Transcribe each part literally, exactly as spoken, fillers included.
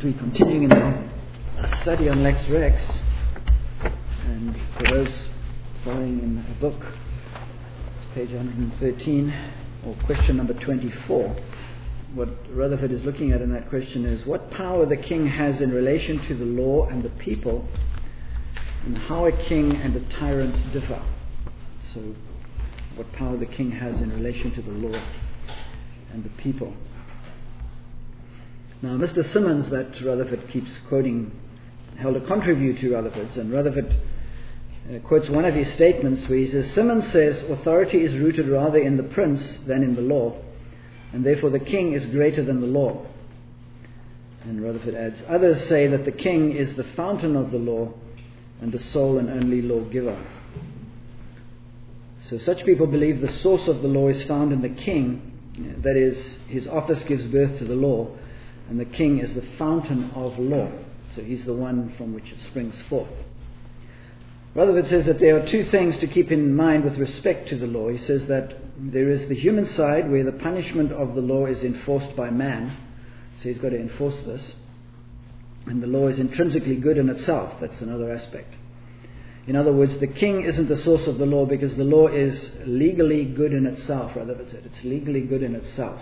Tonight we're continuing in our study on Lex Rex, and for those following in a book, it's page one hundred thirteen, or question number twenty-four. What Rutherford is looking at in that question is what power the king has in relation to the law and the people, and how a king and a tyrant differ. So, what power the king has in relation to the law and the people. Now, Mister Simmons, that Rutherford keeps quoting, held a contrary view to Rutherford's, and Rutherford uh, quotes one of his statements where he says, Simmons says authority is rooted rather in the prince than in the law, and therefore the king is greater than the law. And Rutherford adds, others say that the king is the fountain of the law and the sole and only lawgiver. So such people believe the source of the law is found in the king, that is, his office gives birth to the law, and the king is the fountain of law. So he's the one from which it springs forth. Rutherford says that there are two things to keep in mind with respect to the law. He says that there is the human side where the punishment of the law is enforced by man. So he's got to enforce this. And the law is intrinsically good in itself. That's another aspect. In other words, the king isn't the source of the law because the law is legally good in itself. Rutherford said it's legally good in itself.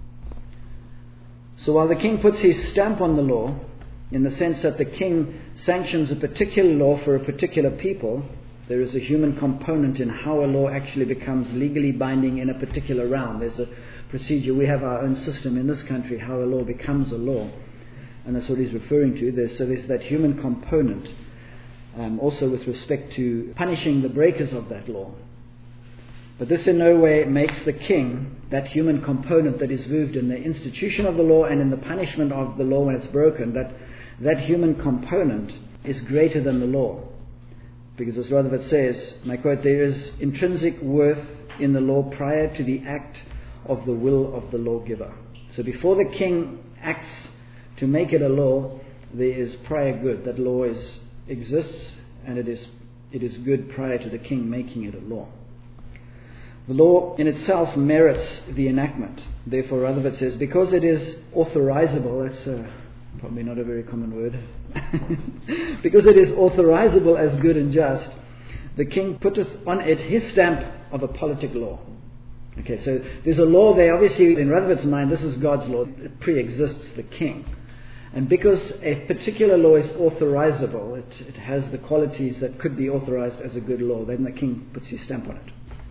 So while the king puts his stamp on the law, in the sense that the king sanctions a particular law for a particular people, there is a human component in how a law actually becomes legally binding in a particular realm. There's a procedure. We have our own system in this country, how a law becomes a law. And that's what he's referring to. There's, so there's that human component, um, also with respect to punishing the breakers of that law. But this in no way makes the king, that human component that is moved in the institution of the law and in the punishment of the law when it's broken, that that human component is greater than the law. Because as Rutherford says, and I quote, there is intrinsic worth in the law prior to the act of the will of the lawgiver. So before the king acts to make it a law, there is prior good. That law is exists and it is it is good prior to the king making it a law. The law in itself merits the enactment. Therefore, Rutherford says, because it is authorizable, that's uh, probably not a very common word, because it is authorizable as good and just, the king putteth on it his stamp of a politic law. Okay, so there's a law there, obviously in Rutherford's mind, this is God's law, it pre-exists the king. And because a particular law is authorizable, it, it has the qualities that could be authorized as a good law, then the king puts his stamp on it.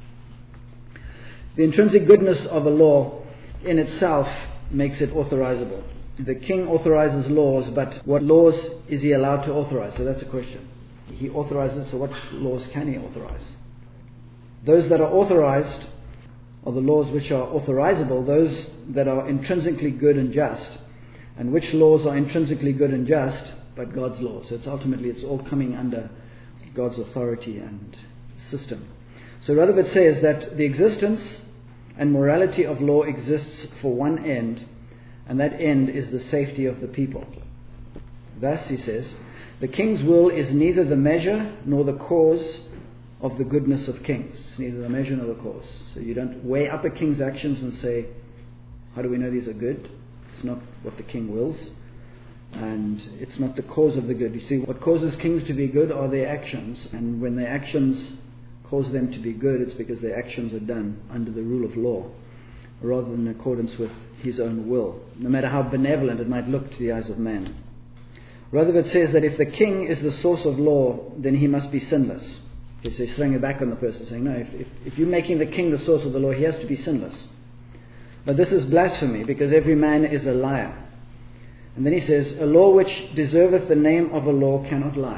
The intrinsic goodness of a law in itself makes it authorizable. The king authorizes laws, but what laws is he allowed to authorize? So that's a question. He authorizes, so what laws can he authorize? Those that are authorized are the laws which are authorizable, those that are intrinsically good and just. And which laws are intrinsically good and just? But God's laws. So it's ultimately, it's all coming under God's authority and system. So Rutherford says that the existence and morality of law exists for one end, and that end is the safety of the people. Thus, he says, the king's will is neither the measure nor the cause of the goodness of kings. It's neither the measure nor the cause. So you don't weigh up a king's actions and say, how do we know these are good? It's not what the king wills, and it's not the cause of the good. You see, what causes kings to be good are their actions, and when their actions cause them to be good, it's because their actions are done under the rule of law, rather than in accordance with his own will, no matter how benevolent it might look to the eyes of man. Rutherford says that if the king is the source of law, then he must be sinless. Because they're throwing it back on the person, saying, no, if, if, if you're making the king the source of the law, he has to be sinless. But this is blasphemy, because every man is a liar. And then he says, a law which deserveth the name of a law cannot lie.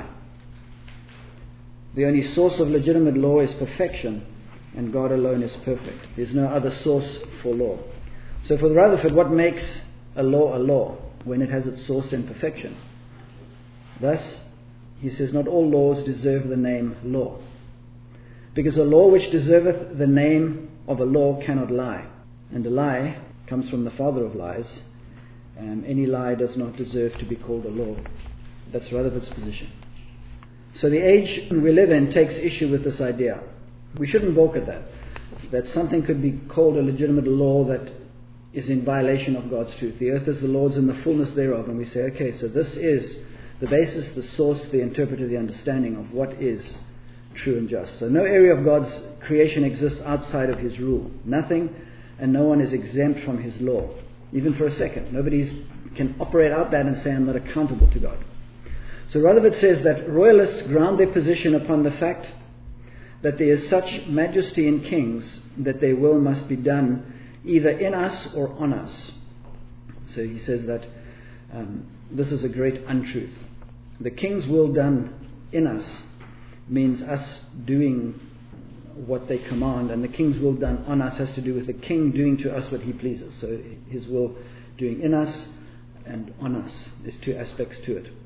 The only source of legitimate law is perfection, and God alone is perfect. There's no other source for law. So for Rutherford, what makes a law a law when it has its source in perfection? Thus, he says, not all laws deserve the name law. Because a law which deserveth the name of a law cannot lie. And a lie comes from the father of lies. And any lie does not deserve to be called a law. That's Rutherford's position. So the age we live in takes issue with this idea. We shouldn't balk at that. That something could be called a legitimate law that is in violation of God's truth. The earth is the Lord's and the fullness thereof. And we say, okay, so this is the basis, the source, the interpreter, the understanding of what is true and just. So no area of God's creation exists outside of his rule. Nothing and no one is exempt from his law, even for a second. Nobody can operate out that and say, I'm not accountable to God. So Rutherford says that royalists ground their position upon the fact that there is such majesty in kings that their will must be done either in us or on us. So he says that um, this is a great untruth. The king's will done in us means us doing what they command, and the king's will done on us has to do with the king doing to us what he pleases. So his will doing in us and on us. There's two aspects to it.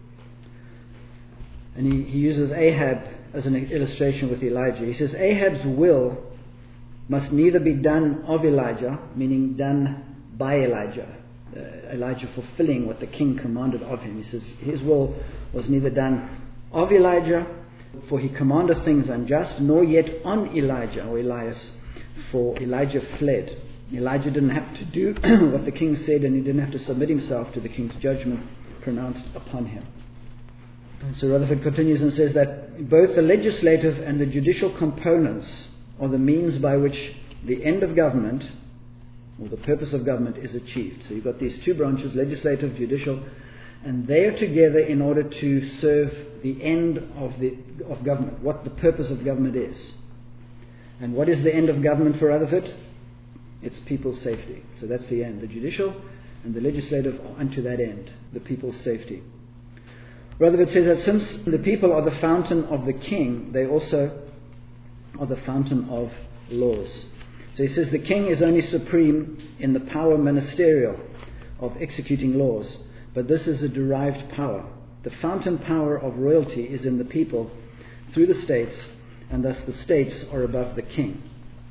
And he, he uses Ahab as an illustration with Elijah. He says Ahab's will must neither be done of Elijah, meaning done by Elijah, uh, Elijah fulfilling what the king commanded of him. He says his will was neither done of Elijah, for he commanded things unjust, nor yet on Elijah or Elias, for Elijah fled. Elijah didn't have to do what the king said, and he didn't have to submit himself to the king's judgment pronounced upon him. And so Rutherford continues and says that both the legislative and the judicial components are the means by which the end of government, or the purpose of government, is achieved. So you've got these two branches, legislative, judicial, and they are together in order to serve the end of the of government, what the purpose of government is. And what is the end of government for Rutherford? It's people's safety. So that's the end. The judicial and the legislative are unto that end, the people's safety. Rutherford says that since the people are the fountain of the king, they also are the fountain of laws. So he says the king is only supreme in the power ministerial of executing laws, but this is a derived power. The fountain power of royalty is in the people through the states, and thus the states are above the king.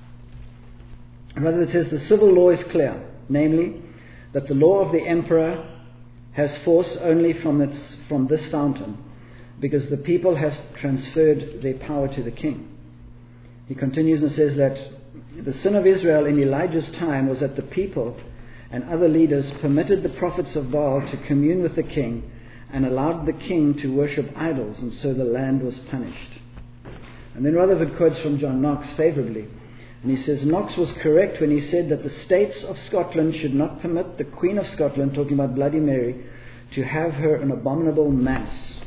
Rutherford says the civil law is clear, namely that the law of the emperor has force only from its from this fountain, because the people has transferred their power to the king. He continues and says that the sin of Israel in Elijah's time was that the people and other leaders permitted the prophets of Baal to commune with the king and allowed the king to worship idols, and so the land was punished. And then Rutherford quotes from John Knox favorably, and he says Knox was correct when he said that the states of Scotland should not permit the Queen of Scotland, talking about Bloody Mary, to have her an abominable mass.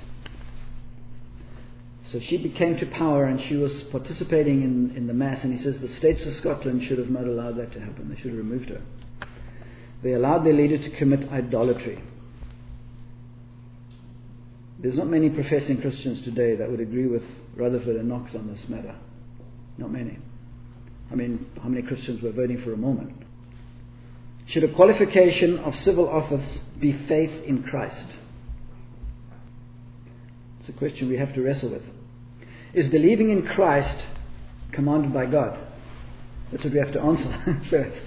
So she became to power and she was participating in, in the mass, and he says the states of Scotland should have not allowed that to happen. They should have removed her. They allowed their leader to commit idolatry. There's not many professing Christians today that would agree with Rutherford and Knox on this matter. Not many. I mean, how many Christians were voting for a moment? Should a qualification of civil office be faith in Christ? It's a question we have to wrestle with. Is believing in Christ commanded by God? That's what we have to answer first.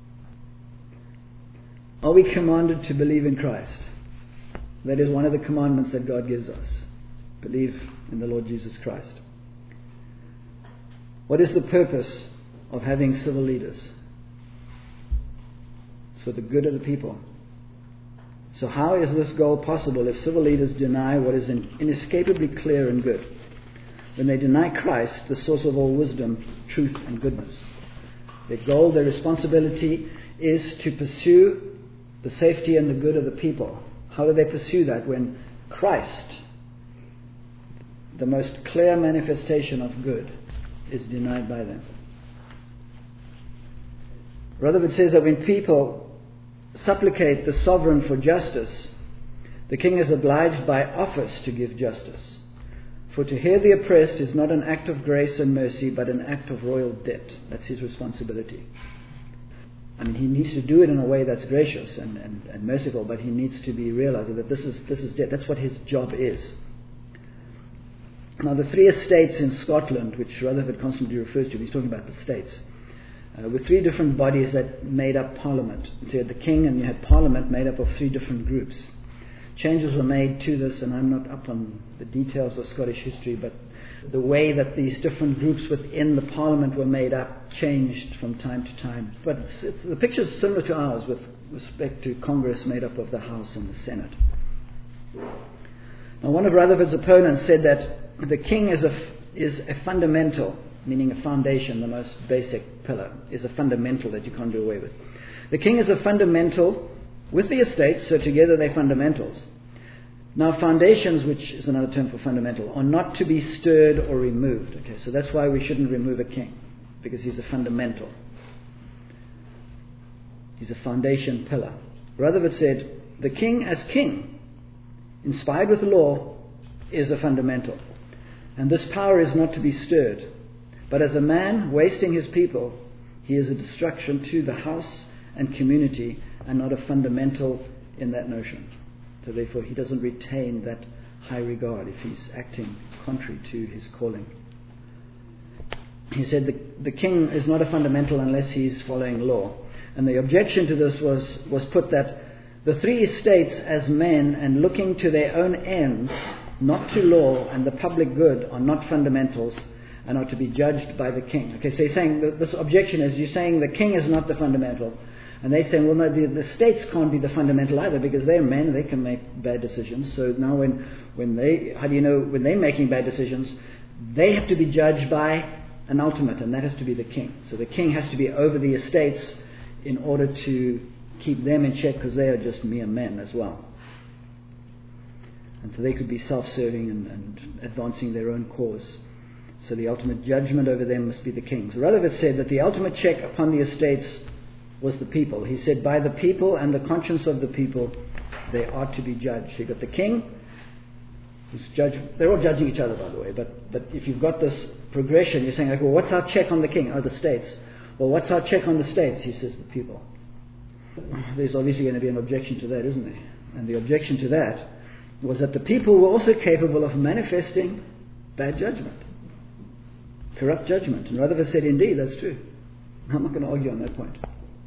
Are we commanded to believe in Christ? That is one of the commandments that God gives us. Believe in the Lord Jesus Christ. What is the purpose of having civil leaders? It's for the good of the people. So how is this goal possible if civil leaders deny what is inescapably clear and good? When they deny Christ, the source of all wisdom, truth and goodness. Their goal, their responsibility is to pursue the safety and the good of the people. How do they pursue that when Christ, the most clear manifestation of good, is denied by them? Rutherford says that when people supplicate the sovereign for justice, the king is obliged by office to give justice. For to hear the oppressed is not an act of grace and mercy, but an act of royal debt. That's his responsibility. I mean, he needs to do it in a way that's gracious and, and, and merciful, but he needs to be realizing that this is this is debt. That's what his job is. Now, the three estates in Scotland, which Rutherford constantly refers to, he's talking about the states, uh, were three different bodies that made up Parliament. So you had the king, and you had Parliament made up of three different groups. changes were made to this, and I'm not up on the details of Scottish history, but the way that these different groups within the Parliament were made up changed from time to time. But it's, it's, the picture is similar to ours with respect to Congress made up of the House and the Senate. Now, one of Rutherford's opponents said that the king is a, is a fundamental, meaning a foundation, the most basic pillar, is a fundamental that you can't do away with. The king is a fundamental with the estates, so together they're fundamentals. Now, foundations, which is another term for fundamental, are not to be stirred or removed. Okay, so that's why we shouldn't remove a king, because he's a fundamental. He's a foundation pillar. Rutherford said, the king as king, inspired with the law, is a fundamental. And this power is not to be stirred. But as a man wasting his people, he is a destruction to the house and community, and not a fundamental in that notion. So therefore he doesn't retain that high regard if he's acting contrary to his calling. He said the, the king is not a fundamental unless he's following law. And the objection to this was, was put that the three estates as men and looking to their own ends, not to law and the public good, are not fundamentals and are to be judged by the king. Okay, so he's saying that this objection is you're saying the king is not the fundamental. And they say, well, no, the, the states can't be the fundamental either because they're men, they can make bad decisions. So now when, when they, how do you know, when they're making bad decisions, they have to be judged by an ultimate, and that has to be the king. So the king has to be over the estates in order to keep them in check because they are just mere men as well. And so they could be self-serving and, and advancing their own cause. So the ultimate judgment over them must be the king. So Rutherford said that the ultimate check upon the estates was the people. He said, by the people and the conscience of the people, they are to be judged. You've got the king, who's judge. They're all judging each other, by the way. But but if you've got this progression, you're saying, like, well, what's our check on the king? Oh, the states. Well, what's our check on the states? He says, the people. There's obviously going to be an objection to that, isn't there? And the objection to that was that the people were also capable of manifesting bad judgment, corrupt judgment. And Rutherford said, indeed, that's true. I'm not going to argue on that point.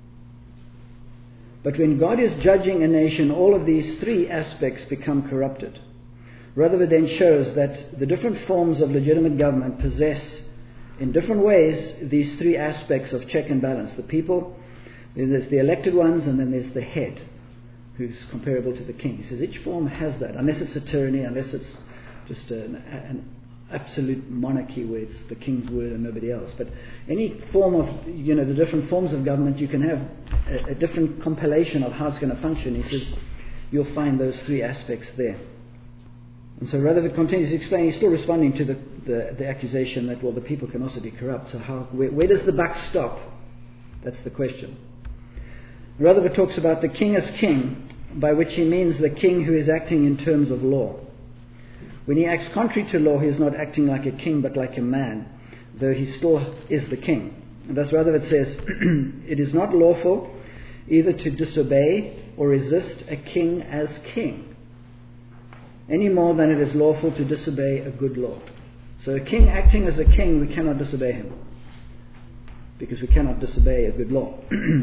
But when God is judging a nation, all of these three aspects become corrupted. Rutherford then shows that the different forms of legitimate government possess, in different ways, these three aspects of check and balance. The people, then there's the elected ones, and then there's the head, who's comparable to the king. He says each form has that, unless it's a tyranny, unless it's just an, an absolute monarchy where it's the king's word and nobody else. But any form of, you know, the different forms of government, you can have a, a different compilation of how it's going to function. He says you'll find those three aspects there. And so Rutherford continues to explain, he's still responding to the, the, the accusation that, well, the people can also be corrupt. So how, where, where does the buck stop? That's the question. Rutherford talks about the king as king, by which he means the king who is acting in terms of law. When he acts contrary to law, he is not acting like a king, but like a man, though he still is the king. And thus Rutherford says, it is not lawful either to disobey or resist a king as king, any more than it is lawful to disobey a good law. So a king acting as a king, we cannot disobey him, because we cannot disobey a good law.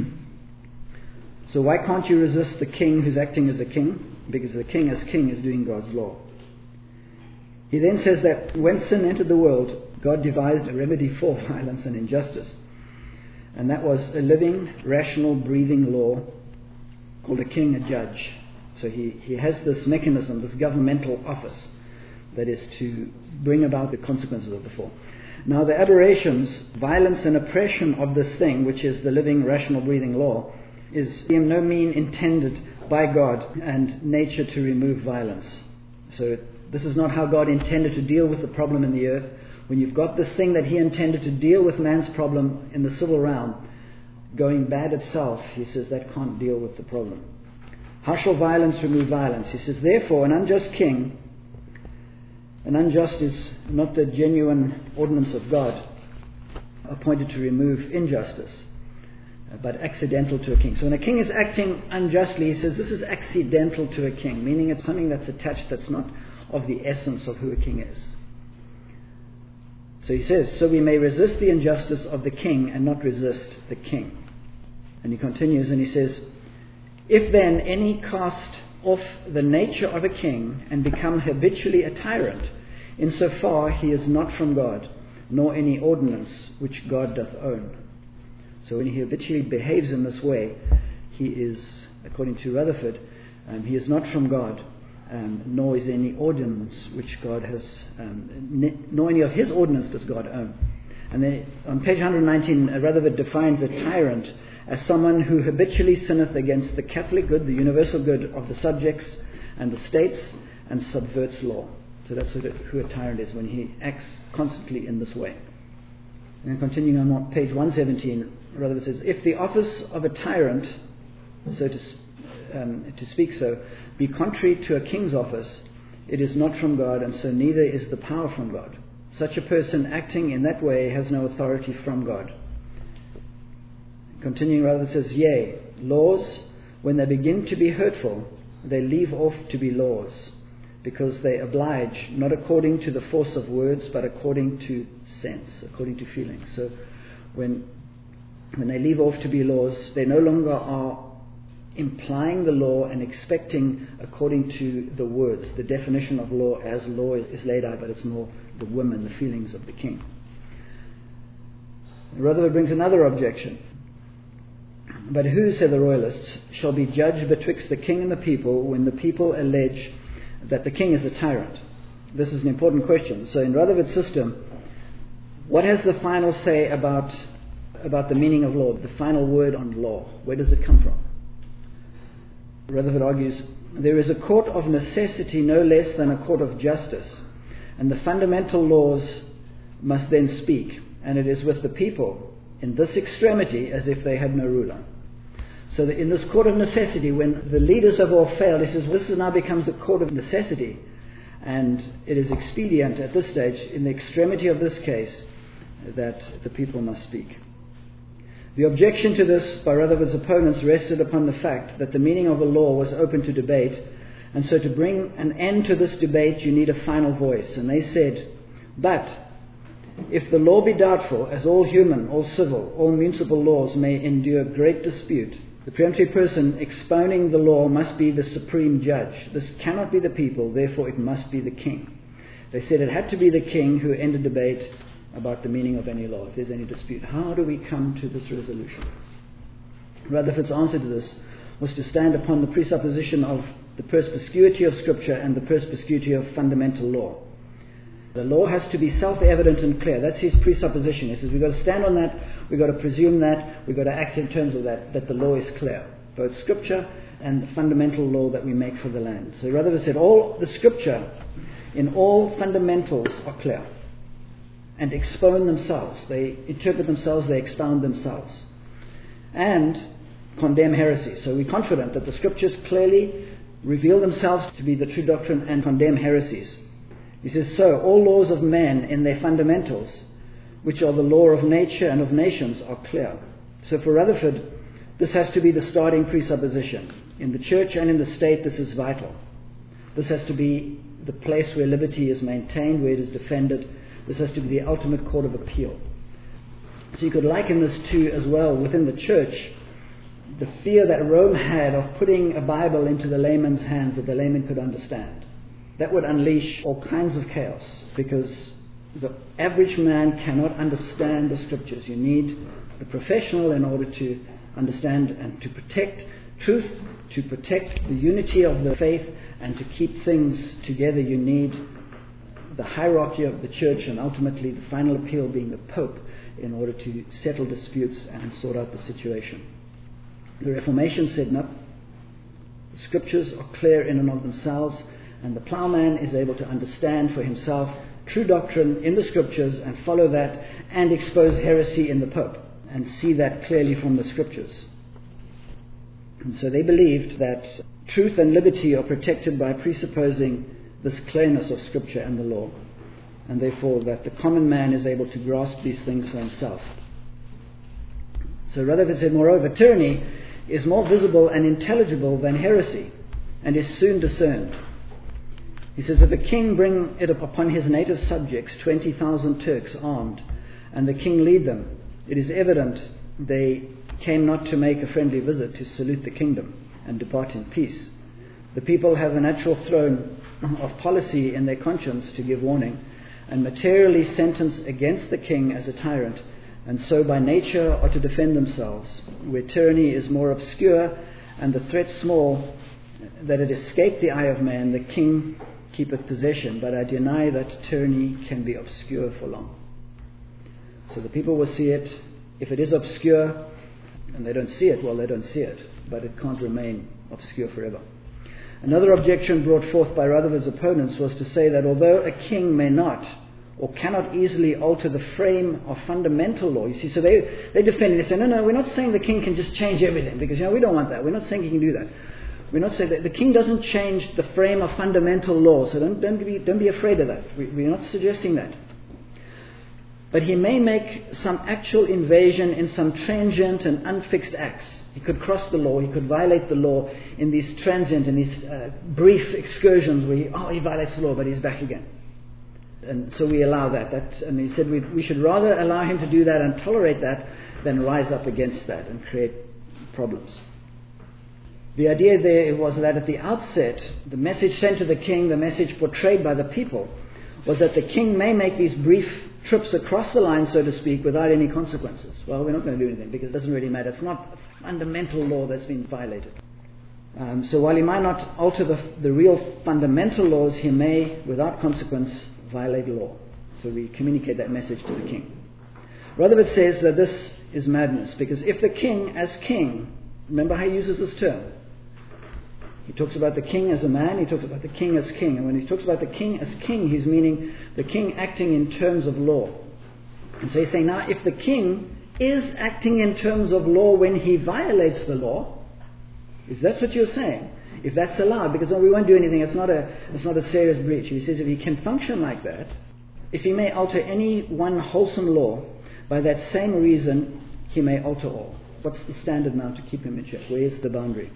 So why can't you resist the king who's acting as a king? Because the king as king is doing God's law. He then says that when sin entered the world, God devised a remedy for violence and injustice. And that was a living, rational, breathing law called a king, a judge. So he, he has this mechanism, this governmental office, that is to bring about the consequences of the fall. Now the aberrations, violence and oppression of this thing, which is the living, rational, breathing law, is in no mean intended by God and nature to remove violence. So this is not how God intended to deal with the problem in the earth. When you've got this thing that he intended to deal with man's problem in the civil realm going bad itself, he says that can't deal with the problem. How shall violence remove violence? He says, therefore, an unjust king, an unjust is not the genuine ordinance of God, appointed to remove injustice, but accidental to a king. So when a king is acting unjustly, he says this is accidental to a king, meaning it's something that's attached that's not of the essence of who a king is. So he says, so we may resist the injustice of the king and not resist the king. And he continues and he says, if then any cast off the nature of a king and become habitually a tyrant, insofar he is not from God, nor any ordinance which God doth own. So when he habitually behaves in this way, he is, according to Rutherford, um, he is not from God, um, nor is any ordinance which God has, um, ne- nor any of his ordinance does God own. And then on page one hundred nineteen, uh, Rutherford defines a tyrant as someone who habitually sinneth against the Catholic good, the universal good of the subjects and the states, and subverts law. So that's who a tyrant is, when he acts constantly in this way. And then continuing on page one seventeen, Rutherford says, if the office of a tyrant, so to, um, to speak so, be contrary to a king's office, it is not from God, and so neither is the power from God. Such a person acting in that way has no authority from God. Continuing, Rutherford says, yea, laws, when they begin to be hurtful, they leave off to be laws, because they oblige not according to the force of words, but according to sense, according to feeling. So when when they leave off to be laws, they no longer are implying the law and expecting according to the words, the definition of law as law is, is laid out, but it's more the whim and the feelings of the king. Rutherford brings another objection. But who, say the royalists, shall be judge betwixt the king and the people when the people allege that the king is a tyrant? This is an important question. So in Rutherford's system, what has the final say about, about the meaning of law, the final word on law? Where does it come from? Rutherford argues, there is a court of necessity no less than a court of justice, and the fundamental laws must then speak, and it is with the people in this extremity as if they had no ruler. So that in this court of necessity, when the leaders of all fail, he says, well, this now becomes a court of necessity, and it is expedient at this stage, in the extremity of this case, that the people must speak. The objection to this by Rutherford's opponents rested upon the fact that the meaning of a law was open to debate, and so to bring an end to this debate you need a final voice. And they said, but if the law be doubtful, as all human, all civil, all municipal laws may endure great dispute, the preemptory person expounding the law must be the supreme judge. This cannot be the people, therefore it must be the king. They said it had to be the king who ended debate about the meaning of any law, if there's any dispute. How do we come to this resolution? Rutherford's answer to this was to stand upon the presupposition of the perspicuity of Scripture and the perspicuity of fundamental law. The law has to be self-evident and clear. That's his presupposition. He says we've got to stand on that, we've got to presume that, we've got to act in terms of that, that the law is clear. Both Scripture and the fundamental law that we make for the land. So Rutherford said all the Scripture in all fundamentals are clear and expound themselves. They interpret themselves, they expound themselves. And condemn heresy. So we're confident that the Scriptures clearly reveal themselves to be the true doctrine and condemn heresies. He says, so all laws of man in their fundamentals, which are the law of nature and of nations, are clear. So for Rutherford, this has to be the starting presupposition. In the church and in the state, this is vital. This has to be the place where liberty is maintained, where it is defended. This has to be the ultimate court of appeal. So you could liken this to, as well, within the church, the fear that Rome had of putting a Bible into the layman's hands that the layman could understand. That would unleash all kinds of chaos, because the average man cannot understand the Scriptures. You need the professional in order to understand and to protect truth, to protect the unity of the faith, and to keep things together. You need the hierarchy of the church, and ultimately the final appeal being the Pope, in order to settle disputes and sort out the situation. The Reformation said, no, the Scriptures are clear in and of themselves, and the ploughman is able to understand for himself true doctrine in the Scriptures and follow that and expose heresy in the Pope and see that clearly from the Scriptures. And so they believed that truth and liberty are protected by presupposing this clearness of Scripture and the law, and therefore that the common man is able to grasp these things for himself. So Rutherford said, moreover, tyranny is more visible and intelligible than heresy, and is soon discerned. He says, if a king bring it upon his native subjects, twenty thousand Turks armed, and the king lead them, it is evident they came not to make a friendly visit, to salute the kingdom and depart in peace, The people have a natural throne of policy in their conscience to give warning, and materially sentence against the king as a tyrant, and so by nature are to defend themselves. Where tyranny is more obscure and the threat small, that it escape the eye of man, the king keepeth possession, but I deny that tyranny can be obscure for long. So the people will see it. If it is obscure and they don't see it, well, they don't see it, but it can't remain obscure forever. Another objection brought forth by Rutherford's opponents was to say that although a king may not or cannot easily alter the frame of fundamental law, you see, so they, they defend it. They say, no, no, we're not saying the king can just change everything, because, you know, we don't want that. We're not saying he can do that. We're not saying that the king doesn't change the frame of fundamental law, so don't, don't, be, don't be afraid of that. We, we're not suggesting that. But he may make some actual invasion in some transient and unfixed acts. He could cross the law, he could violate the law in these transient, in these uh, brief excursions where he, oh, he violates the law, but he's back again. And so we allow that. that and he said we, we should rather allow him to do that and tolerate that than rise up against that and create problems. The idea there was that at the outset, the message sent to the king, the message portrayed by the people, was that the king may make these brief trips across the line, so to speak, without any consequences. Well, we're not going to do anything because it doesn't really matter. It's not a fundamental law that's been violated. Um, so while he might not alter the, the real fundamental laws, he may, without consequence, violate law. So we communicate that message to the king. Rutherford says that this is madness, because if the king as king, remember how he uses this term, he talks about the king as a man, he talks about the king as king. And when he talks about the king as king, he's meaning the king acting in terms of law. And so he's saying, now, if the king is acting in terms of law when he violates the law, is that what you're saying? If that's allowed, because well, we won't do anything, it's not a it's not a serious breach. He says if he can function like that, if he may alter any one wholesome law, by that same reason he may alter all. What's the standard now to keep him in check? Where is the boundary?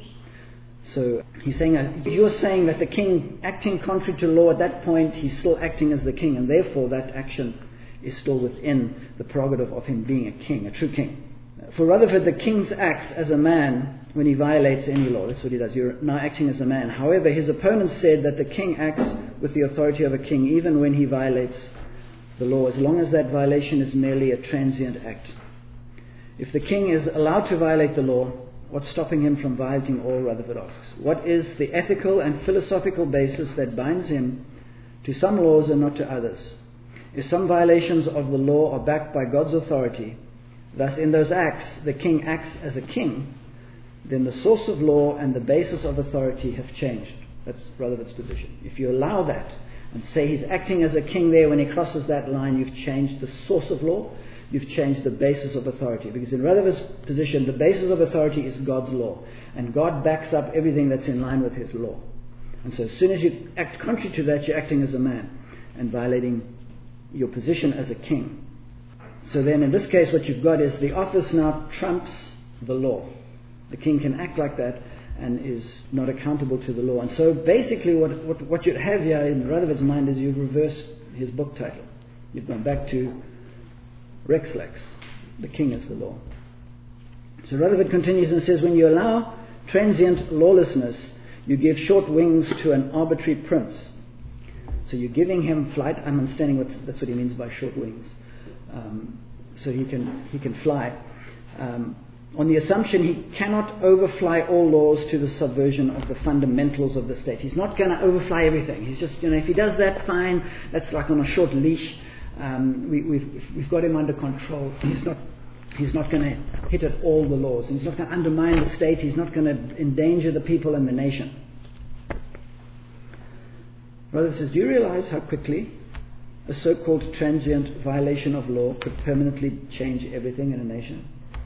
So he's saying, uh, if you're saying that the king acting contrary to law at that point, he's still acting as the king, and therefore that action is still within the prerogative of him being a king, a true king. For Rutherford, the king acts as a man when he violates any law. That's what he does. You're now acting as a man. However, his opponents said that the king acts with the authority of a king even when he violates the law, as long as that violation is merely a transient act. If the king is allowed to violate the law, what's stopping him from violating all, Rutherford asks? What is the ethical and philosophical basis that binds him to some laws and not to others? If some violations of the law are backed by God's authority, thus in those acts the king acts as a king, then the source of law and the basis of authority have changed. That's Rutherford's position. If you allow that and say he's acting as a king there when he crosses that line, you've changed the source of law, you've changed the basis of authority. Because in Rutherford's position, the basis of authority is God's law, and God backs up everything that's in line with his law. And so as soon as you act contrary to that, you're acting as a man and violating your position as a king. So then in this case what you've got is the office now trumps the law. The king can act like that and is not accountable to the law. And so basically what, what, what you'd have here in Rutherford's mind is you've reversed his book title. You've gone back to Rex Lex. The king is the law. So Rutherford continues and says, when you allow transient lawlessness, you give short wings to an arbitrary prince. So you're giving him flight. I'm understanding what, that's what he means by short wings. Um, so he can he can fly. Um, on the assumption he cannot overfly all laws to the subversion of the fundamentals of the state. He's not going to overfly everything. He's just, you know, if he does that, fine. That's like on a short leash. Um, we, we've we've got him under control. He's not he's not going to hit at all the laws. He's not going to undermine the state. He's not going to endanger the people and the nation. Brother says, do you realize how quickly a so-called transient violation of law could permanently change everything in a nation?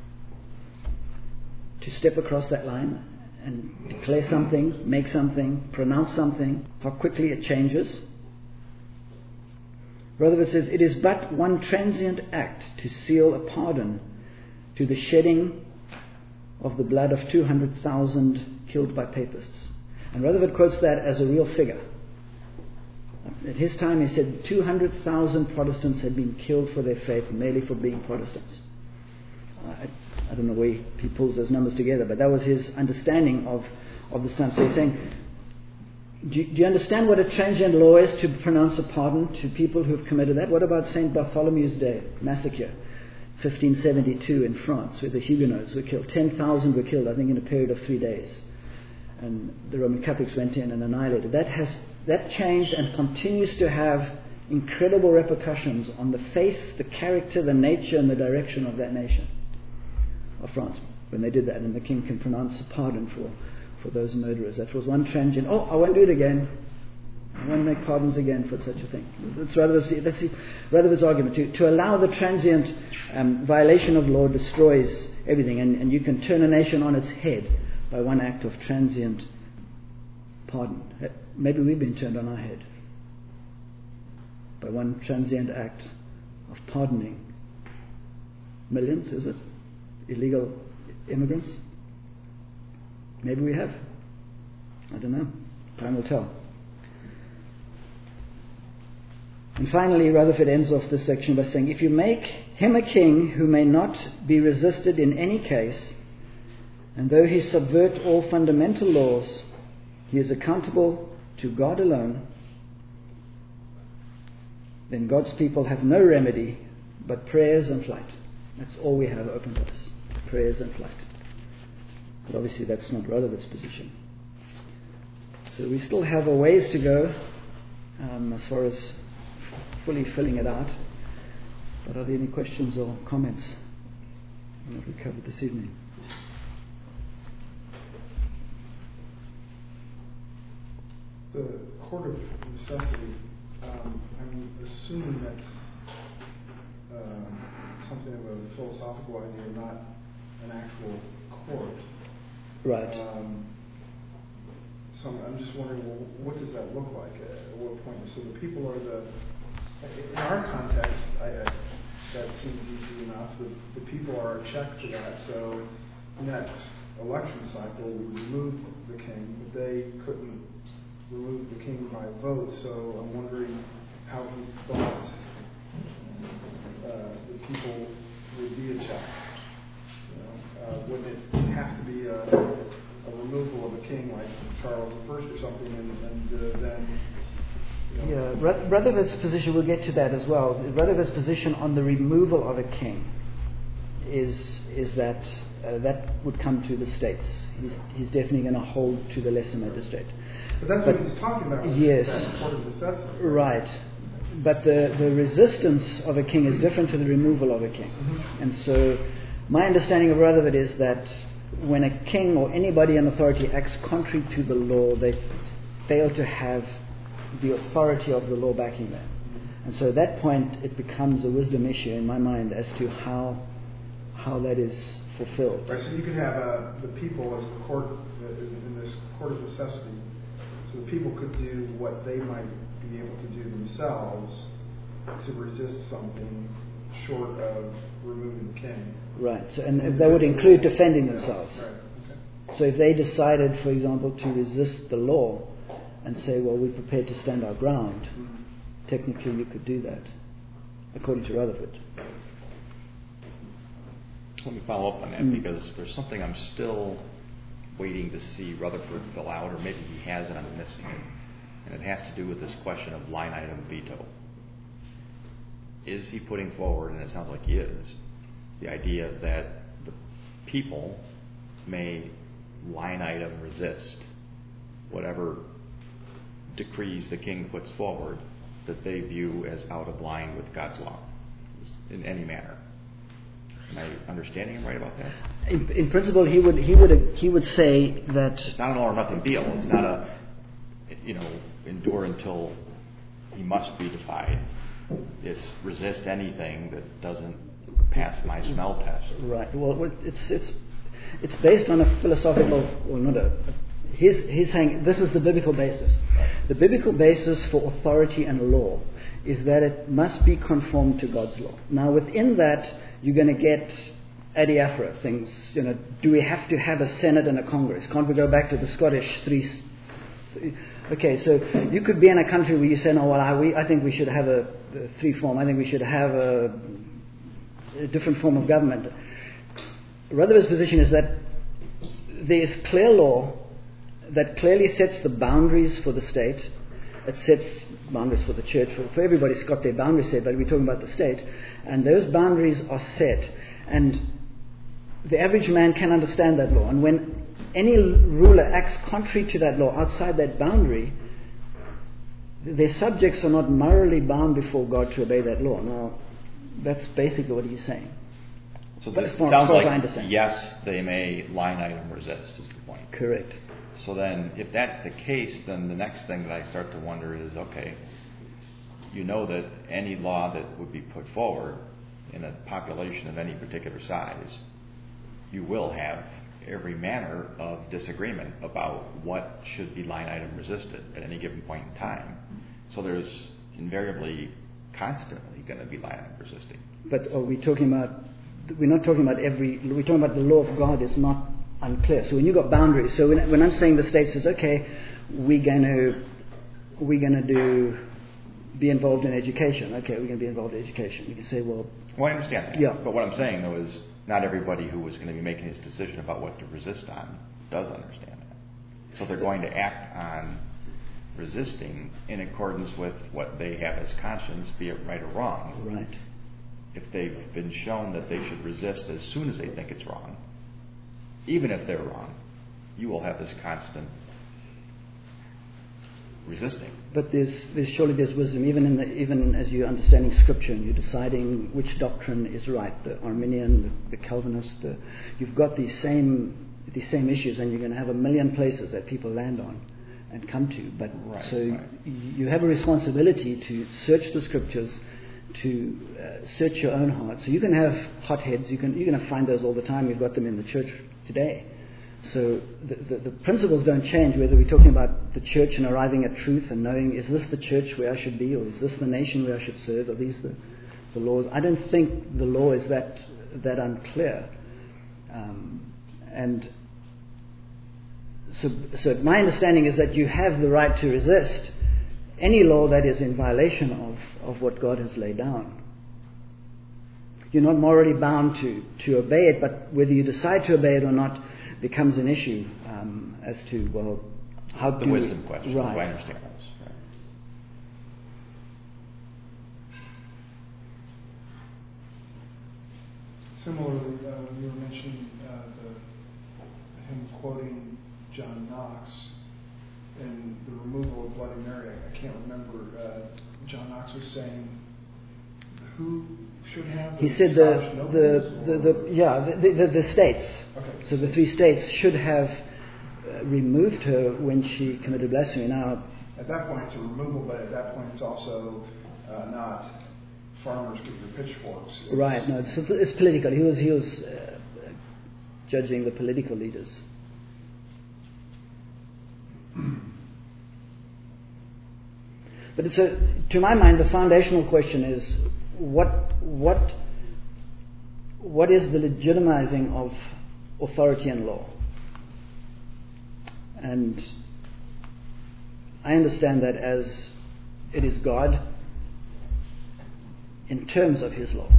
To step across that line and declare something, make something, pronounce something, how quickly it changes. Rutherford says, it is but one transient act to seal a pardon to the shedding of the blood of two hundred thousand killed by papists. And Rutherford quotes that as a real figure. At his time he said two hundred thousand Protestants had been killed for their faith, merely for being Protestants. I, I don't know where he pulls those numbers together, but that was his understanding of, of this time. So he's saying Do you, do you understand what a transient law is to pronounce a pardon to people who have committed that? What about Saint Bartholomew's Day massacre, fifteen seventy-two in France, where the Huguenots were killed? ten thousand were killed, I think, in a period of three days. And the Roman Catholics went in and annihilated. That has that changed and continues to have incredible repercussions on the face, the character, the nature, and the direction of that nation, of France, when they did that. And the king can pronounce a pardon for. for those murderers. That was one transient. Oh, I won't do it again. I won't make pardons again for such a thing. That's Rutherford's, that's Rutherford's argument. To, to allow the transient um, violation of law destroys everything, and, and you can turn a nation on its head by one act of transient pardon. Maybe we've been turned on our head by one transient act of pardoning millions, is it? Illegal immigrants? Maybe we have. I don't know. Time will tell. And finally, Rutherford ends off this section by saying, if you make him a king who may not be resisted in any case, and though he subvert all fundamental laws, he is accountable to God alone, then God's people have no remedy but prayers and flight. That's all we have open to us. Prayers and flight. But obviously that's not Rutherford's position. So we still have a ways to go um, as far as fully filling it out. But are there any questions or comments on what we covered this evening? The court of necessity, um, I'm assuming that's um, something of a philosophical idea, not an actual court. Right. Um, so I'm just wondering, well, what does that look like? At what point? So the people are the, in our context, I, I, that seems easy enough. The, the people are a check to that. So next election cycle, we remove the king, but they couldn't remove the king by vote. So I'm wondering how he thought uh, the people would be a check. Uh, would it have to be a, a removal of a king like Charles the First or something, and, and uh, then? You know. Yeah, Rutherford's position, we'll get to that as well. Rutherford's position on the removal of a king is is that uh, that would come to the states. He's he's definitely going to hold to the lesser magistrate. But that's but, what he's talking about. Yes. That court of necessity. Right. But the, the resistance of a king is different to the removal of a king, mm-hmm. and so. My understanding of Rutherford is that when a king or anybody in authority acts contrary to the law, they fail to have the authority of the law backing them. And so at that point, it becomes a wisdom issue in my mind as to how how that is fulfilled. Right. So you could have uh, the people as the court uh, in this court of necessity. So the people could do what they might be able to do themselves to resist something short of removing the king. Right, so, and that would include defending themselves. Right. Okay. So if they decided, for example, to resist the law and say, well, we're prepared to stand our ground, mm-hmm. technically you could do that, according to Rutherford. Let me follow up on that, mm. because there's something I'm still waiting to see Rutherford fill out, or maybe he has and I'm missing it. And it has to do with this question of line item veto. Is he putting forward, and it sounds like he is, the idea that the people may line item resist whatever decrees the king puts forward that they view as out of line with God's law in any manner? Am I understanding him right about that? In, in principle, he would he would he would say that it's not an all or nothing deal. It's not a, you know, endure until he must be defied. It's resist anything that doesn't pass my smell test. Right. Well, it's it's it's based on a philosophical, or not a. He's he's saying this is the biblical basis. The biblical basis for authority and law is that it must be conformed to God's law. Now, within that, you're going to get adiaphora things. You know, do we have to have a Senate and a Congress? Can't we go back to the Scottish three? Okay, so you could be in a country where you say, no, well, I, we, I think we should have a, a three form. I think we should have a, a different form of government. Rutherford's position is that there is clear law that clearly sets the boundaries for the state. It sets boundaries for the church. For, for everybody's got their boundaries set, but we're talking about the state. And those boundaries are set. And the average man can understand that law. And when any ruler acts contrary to that law, outside that boundary, their subjects are not morally bound before God to obey that law. Now, that's basically what he's saying. So But this as far- sounds far as I like, understand. yes, they may line item resist, is the point. Correct. So then, if that's the case, then the next thing that I start to wonder is, okay, you know that any law that would be put forward in a population of any particular size, you will have every manner of disagreement about what should be line item resisted at any given point in time. So there's invariably, constantly going to be line item resisting. But are we talking about, we're not talking about every, we're talking about the law of God is not unclear. So when you've got boundaries, so when, when I'm saying the state says, okay, we're going to, we're going to do, be involved in education. Okay, we're going to be involved in education. You can say, well... Well, I understand that. Yeah. But what I'm saying, though, is not everybody who is going to be making his decision about what to resist on does understand that. So they're going to act on resisting in accordance with what they have as conscience, be it right or wrong. Right. If they've been shown that they should resist as soon as they think it's wrong, even if they're wrong, you will have this constant resisting. But there's, there's surely there's wisdom, even in the, even as you're understanding Scripture and you're deciding which doctrine is right. The Arminian, the, the Calvinist, the, you've got these same these same issues, and you're going to have a million places that people land on and come to. But Right, so right. you have a responsibility to search the Scriptures, to uh, search your own heart. So you can have hotheads. You can you're going to find those all the time. You've got them in the church today. So the, the, the principles don't change, whether we're talking about the church and arriving at truth and knowing, is this the church where I should be, or is this the nation where I should serve, are these the, the laws? I don't think the law is that that unclear. Um, and so, so my understanding is that you have the right to resist any law that is in violation of, of what God has laid down. You're not morally bound to, to obey it, but whether you decide to obey it or not becomes an issue um, as to, well, how The do wisdom we, question. Right. Do I understand this? Right. Similarly, uh, when you were mentioning uh, the, him quoting John Knox and the removal of Bloody Mary, I can't remember. Uh, John Knox was saying, who should have? He the said the Scottish the, nobles, the, or- the yeah the, the, the states. Okay. So the three states should have uh, removed her when she committed blasphemy. Now, At that point, it's a removal, but at that point, it's also uh, not farmers get your pitchforks. It's- right? No, it's, it's political. He was he was uh, judging the political leaders. But it's a, to my mind, the foundational question is what what what is the legitimizing of authority and law? And I understand that as it is God in terms of His law.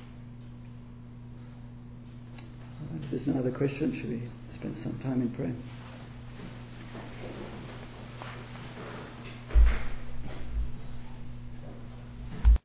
If there's no other question, should we spend some time in prayer?